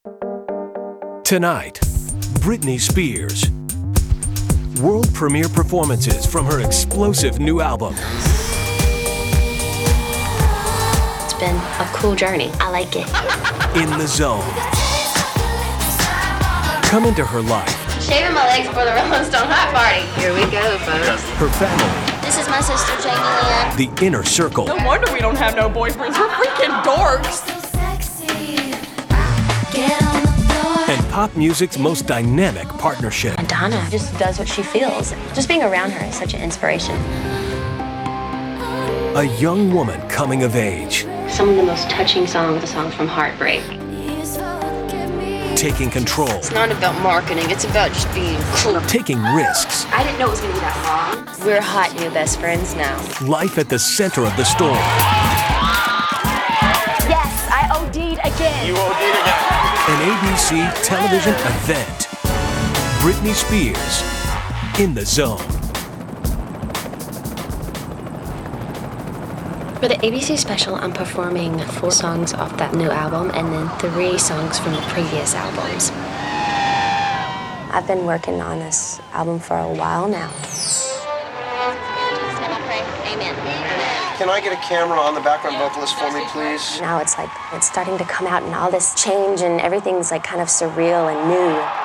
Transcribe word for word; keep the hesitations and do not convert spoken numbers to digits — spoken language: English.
Tonight, Britney Spears. World premiere performances from her explosive new album. It's been a cool journey. I like it. In the Zone. Come into her life. Shaving my legs for the Rolling Stone Hot Party. Here we go, folks. Her family. This is my sister, Jamie Lynn. The inner circle. No wonder we don't have no boyfriends. We're freaking dorks. And pop music's most dynamic partnership. Madonna just does what she feels. Just being around her is such an inspiration. A young woman coming of age. Some of the most touching songs are songs from heartbreak. Taking control. It's not about marketing, it's about just being cool. Taking risks. I didn't know it was gonna be that long. We're hot new best friends now. Life at the center of the storm. Yes, I OD'd again. You OD'd again. An A B C television event. Britney Spears, In the Zone. For the A B C special, I'm performing four songs off that new album and then three songs from the previous albums. I've been working on this album for a while now. Amen. Can I get a camera on the background vocalist for me, please? Now it's like, it's starting to come out and all this change and everything's like kind of surreal and new.